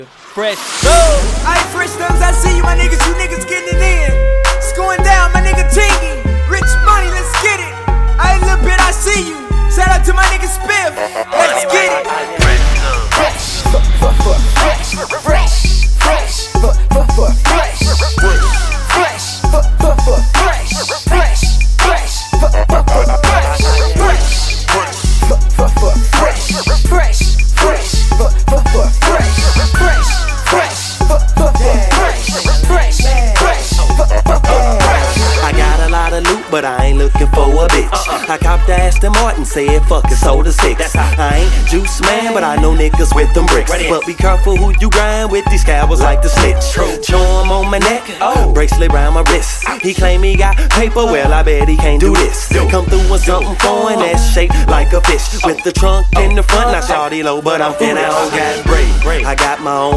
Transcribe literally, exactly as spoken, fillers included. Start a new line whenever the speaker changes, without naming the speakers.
Fresh. I fresh thumbs, I see you, my niggas, you niggas getting it in. It's going down, my nigga Tingy. Rich money, let's get it. I little bit, I see you. Shout out to my nigga Spiff. Let's get it.
Fresh, fresh, fresh, fresh, fresh, fresh, fresh, fresh, fresh, fresh,
I got a lot of loot, but I ain't looking for a bitch. I copped the Aston Martin, said fuck it, sold a six. I ain't juice man, but I know niggas with them bricks. But be careful who you grind with, these cowards like the snitch. Charm on my neck, bracelet round my wrist. He claim he got paper, well I bet he can't do this. Come through with something foreign that's shaped like a fish, with the trunk in the front. Now shawty low, but I'm finna got bread. I got my own